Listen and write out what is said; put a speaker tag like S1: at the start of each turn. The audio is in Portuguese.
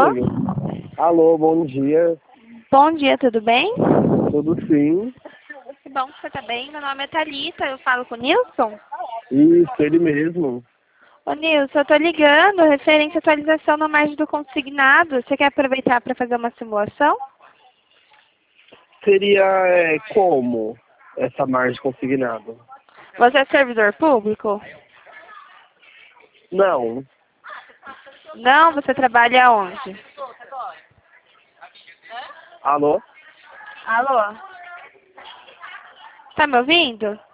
S1: Alô?
S2: Alô, bom dia.
S1: Bom dia, tudo bem?
S2: Tudo sim?
S1: Que bom que você tá bem. Meu nome é Thalita, eu falo com o Nilson.
S2: Isso, ele mesmo.
S1: Ô Nilson, eu tô ligando referente à atualização na margem do consignado. Você quer aproveitar para fazer uma simulação?
S2: Seria como essa margem consignada?
S1: Você é servidor público?
S2: Não.
S1: Não, você trabalha onde?
S2: Alô?
S1: Alô? Tá me ouvindo?